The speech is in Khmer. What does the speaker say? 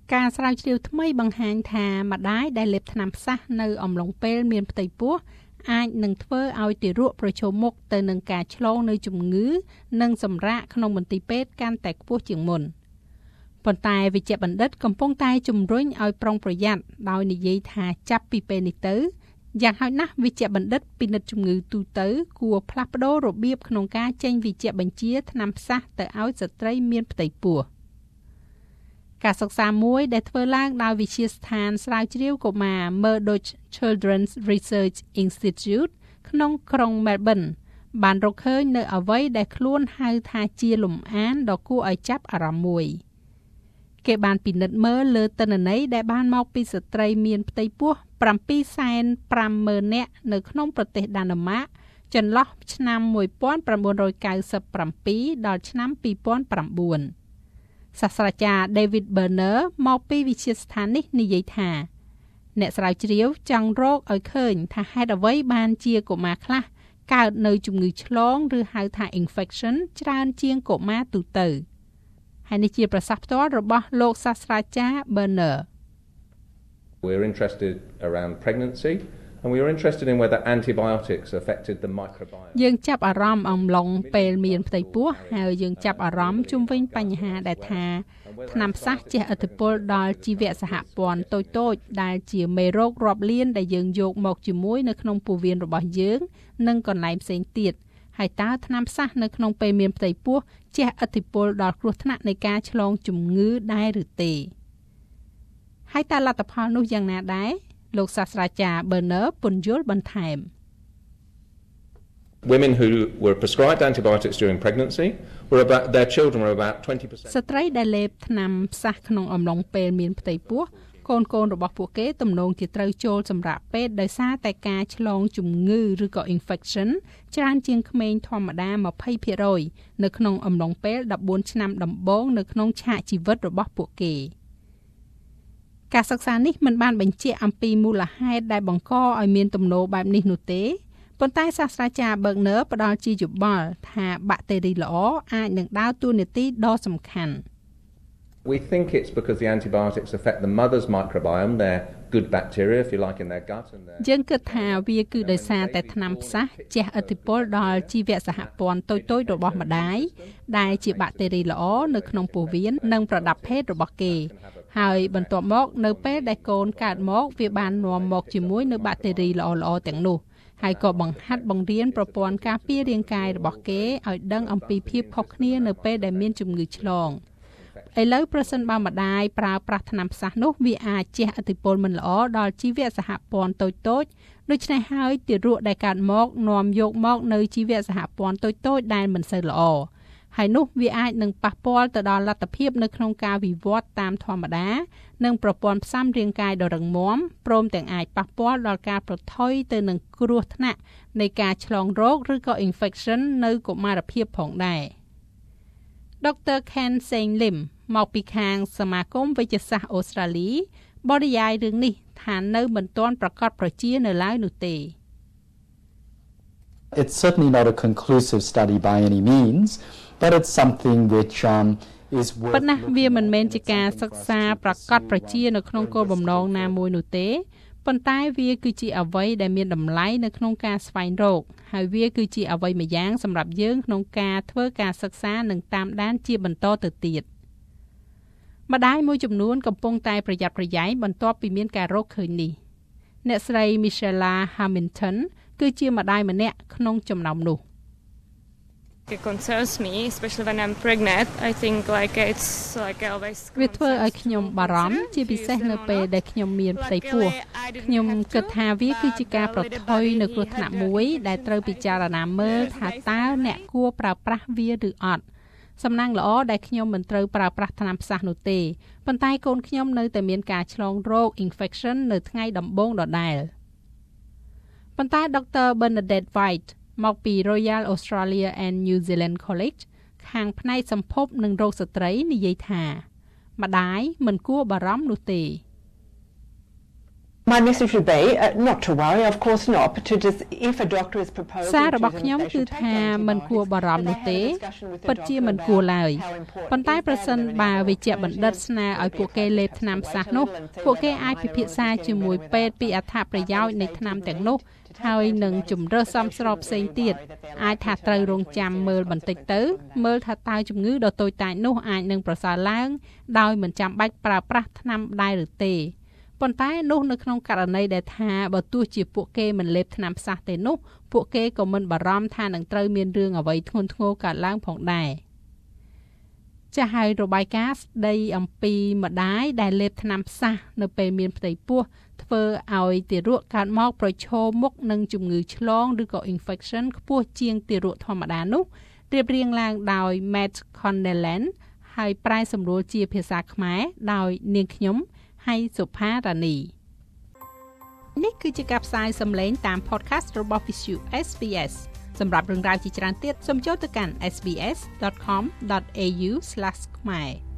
ការស្រាវជ្រាវថ្មីបង្ហាញថាម្ដាយដែលលេបថ្នាំផ្សះនៅអំឡុងពេលមានផ្ទៃពោះអាចនឹងធ្វើឲ្យទារកប្រឈមមុខទៅនឹងការឆ្លងនៅជំងឺនិងសម្រាកក្នុងមន្ទីរពេទ្យកាន់តែខ្ពស់ជាងមុនប៉ុន្តែវេជ្ជបណ្ឌិតកំពុងតែជំរុញឲ្យប្រុងប្រយ័ត្នដោយនិយាយថាចាប់ពីពេលនេះទៅយ៉ាងហោចណាស់វេជ្ជបណ្ឌិតពិនិត្យជំងឺទូទៅគួរផ្លាស់ប្ដូររបៀបក្នុងការចេញវេជ្ជបញ្ជាថ្នាំផ្សះទៅឲ្យស្ត្រីមានផ្ទៃពោះការសិក្សាមួយដែលធ្វើឡើងដោយវិទ្យាស្ថានស្រាវជ្រាវកុមារ Murdoch Children's Research Institute ក្នុងក្រុង Melbourne បានរកឃើញនៅអ្វីដែលខ្លួនហៅថាជាលំអានដ៏គួរឲ្យចាប់អារម្មណ៍មួយគេបានពិនិត្យមើលលើទិន្នន័យដែលបានមកពីស្ត្រីមានផ្ទៃពោះ 750,000 នាក់នៅក្នុងប្រទេសដាណឺម៉ាកចន្លោះឆ្នាំ 1997 ដល់ឆ្នាំ 2009 សាស្ត្រាចារ្យ David Berner មកពីវិទ្យាស្ថាននេះនិយាយថាអ្នកស្រាវជ្រាវចង់រកឲ្យឃើញថាហេតុអ្វីបានជាកុមារខ្លះកើតនៅជំងឺឆ្លងឬហៅថា infection ច្រើនជាងកុមារទូទៅហើយនេះជាប្រសាសន៍ផ្ទាល់របស់លោកសាស្ត្រាចារ្យ Berner We're interested around pregnancy and we were interested in whether antibiotics affected the microbiome យើងចាប់អារម្មណ៍អំឡុងពេលមានផ្ទៃពោះហើយយើងចាប់អារម្មណ៍ជុំវិញបញ្ហាដែលថាថ្នាំផ្សះជះឥទ្ធិពលដល់ជីវៈសហព័ន្ធតូចៗដែលជាមេរោគរាប់លានដែលយើងយកមកជាមួយនៅក្នុងពោះវៀនរបស់យើងនិងកន្លែងផ្សេងទៀតហើយតើថ្នាំផ្សះនៅក្នុងពេលមានផ្ទៃពោះជះឥទ្ធិពលដល់គ្រោះថ្នាក់នៃការឆ្លងជំងឺដែរឬទេហើយតើលទ្ធផលនោះយ៉ាងណាដែរលោកសាស្ត្រាចារ្យ Berner ពន្យល់បន្ថែម Women who were prescribed antibiotics during pregnancy were about their children were about 20%. ស្ត្រីដែលលេបថ្នាំផ្សះក្នុងអំឡុងពេលមានផ្ទៃពោះកូនរបស់ពួកគេទំនងជាត្រូវចូលសម្រាប់ពេទ្យដោយសារតែការឆ្លងជំងឺឬក៏ infection ច្រើនជាងក្មេងធម្មតា 20% នៅក្នុងអំឡុងពេល14ឆ្នាំដំបូងនៅក្នុងឆាកជីវិតរបស់ពួកគេការសិក្សានេះមិនបានបញ្ជាក់អំពីមូលហេតុដែលបង្កឲ្យមានទំនោរបែបនេះនោះទេប៉ុន្តែសាស្ត្រាចារ្យ Berner ផ្ដល់ជាយោបល់ថាបាក់តេរីល្អអាចនឹងដើរតួនាទីដ៏សំខាន់ We think it's because the antibiotics affect the mother's microbiome, their good bacteria if you like in their gut and their យើងគិតថាវាគឺដោយសារតែថ្នាំផ្សះជះឥទ្ធិពលដល់ជីវៈសហព័ន្ធតូចៗរបស់ម្ដាយដែលជាបាក់តេរីល្អនៅក្នុងពោះវៀននិងប្រដាប់ភេទរបស់គេហើយបន្ទាប់មកនៅពេលដែលកូនកើតមកវាបាននាំមកជាមួយនៅបាក់តេរីល្អៗទាំងនោះហើយក៏បង្ហាត់បង្រៀនប្រព័ន្ធការពាររាងកាយរបស់គេឲ្យដឹងអំពីភាពខុសគ្នានៅពេលដែលមានជំងឺឆ្លងឥឡូវប្រសិនបើម្ដាយប្រើប្រាស់ថ្នាំផ្សះនោះវាអាចជះឥទ្ធិពលមិនល្អដល់ជីវៈសហព័ន្ធតូចៗដូច្នេះហើយទារកដែលកើតមកនាំយកមកនៅជីវៈសហព័ន្ធតូចៗដែលមិនសូវល្អហើយនោះវាអាចនឹងប៉ះពាល់ទៅដល់លទ្ធភាពនៅក្នុងការវិវត្តតាមធម្មតានិងប្រព័ន្ធផ្សំរាងកាយដ៏រឹងមាំព្រមទាំងអាចប៉ះពាល់ដល់ការប្រថុយទៅនឹងគ្រោះថ្នាក់នៃការឆ្លងរោគឬក៏ infection នៅកុមារភាពផងដែរ Dr. Ken Seng Lim មកពីខាងសមាគមវេជ្ជសាស្ត្រអូស្ត្រាលីបរិយាយរឿងនេះថានៅមិនទាន់ប្រកាសប្រជានៅឡើយនោះទេ It's certainly not a conclusive study by any means, but it's something which is worth ប៉ុន្តែវាមិនមែនជាការសិក្សាប្រកាសប្រជានៅក្នុងគោលបំណងណាមួយនោះទេប៉ុន្តែវាគឺជាអ្វីដែលមានតម្លៃនៅក្នុងការស្វែងរកហើយវាគឺជាអ្វីម្យ៉ាងសម្រាប់យើងក្នុងការធ្វើការសិក្សានិងតាមដានជាបន្តទៅទៀតម្ដាយមួយចំនួនកំពុងតែប្រយ័ត្នប្រយែងបន្ទាប់ពីមានការរកឃើញនេះអ្នកស្រី Michelle Hamilton គឺជាម្ដាយម្នាក់ក្នុងចំណោមនោះ It concerns me, especially when I'm pregnant. I think it's I always វាធ្វើឲ្យខ្ញុំបារម្ភជាពិសេសនៅពេលដែលខ្ញុំមានផ្ទៃពោះខ្ញុំគិតថាវាគឺជាការប្រថុយនៅគ្រោះថ្នាក់មួយដែលត្រូវពិចារណាមើលថាតើអ្នកគួរប្រើប្រាស់វាឬអត់សំណាងល្អដែលខ្ញុំមិនត្រូវប្រើប្រាស់ថ្នាំផ្សះនោះទេប៉ុន្តែកូនខ្ញុំនៅតែមានការឆ្លងរោគ infection នៅថ្ងៃដំបូងដដែលប៉ុន្តែ Dr. Bernadette White មកពី Royal Australia and New Zealand College ខាងផ្នែកសម្ភពនិងរោគស្ត្រីនិយាយថាម្ដាយមិនគួរបារម្ភនោះទេ My message would be not to worry, of course not, but to just if a doctor is proposing សាររបស់ខ្ញុំគឺថាមិនគួរបារម្ភនោះទេពិតជាមិនគួរឡើយប៉ុន្តែប្រសិនបើវេជ្ជបណ្ឌិតស្នើឲ្យពួកគេលេបថ្នាំផ្សះនោះពួកគេអាចពិភាក្សាជាមួយពេទ្យពីអត្ថប្រយោជន៍នៃថ្នាំទាំងនោះហើយនឹងជំរើសសមស្របផ្សេងទៀតអាចថាត្រូវរងចាំមើលបន្តិចទៅមើលថាតើជំងឺដ៏តូចតាចនោះអាចនឹងប្រសើរឡើងដោយមិនចាំបាច់ប្រើប្រាស់ថ្នាំដែរឬទេប៉ុន្តែនោះនៅក្នុងករណីដែលថាបើទោះជាពួកគេមិនលេបថ្នាំផ្សះទេនោះពួកគេក៏មិនបារម្ភថានឹងត្រូវមានរឿងអ្វីធ្ងន់ធ្ងរកើតឡើងផងដែរចាស់ហើយរបាយការណ៍ស្ដីអំពីម្ដាយដែលលេបថ្នាំផ្សះនៅពេលមានផ្ទៃពោះធ្វើឲ្យទារកកើតមកប្រឈមមុខនឹងជំងឺឆ្លងឬក៏ infection ខ្ពស់ជាងទារកធម្មតានោះរៀបរៀងឡើងដោយ Matt Connellan ហើយប្រែសម្រួលជាភាសាខ្មែរដោយនាងខ្ញុំហៃសុផារ៉ានីនេះគឺជាការផ្សាយសម្លេងតាម podcast របស់ Visu SBS សម្រាប់រឿងរ៉ាវជាច្រើនទៀតសូមចូលទៅកាន់ sbs.com.au/khmer